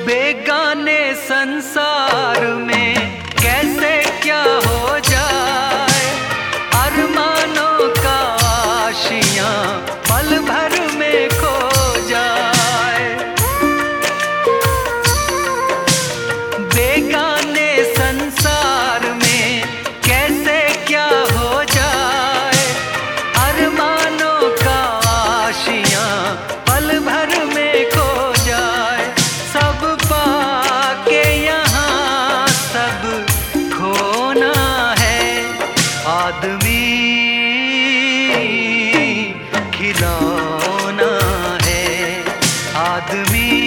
बेगाने संसार में कैसे क्या हो जाए, अरमानों का आशियां पल भर में खो जाए। बेगाने संसार में कैसे क्या हो जाए, अरमानों का आशियां पल भर में खो जाए। सब पाके यहाँ सब खोना है, आदमी खिलौना है, आदमी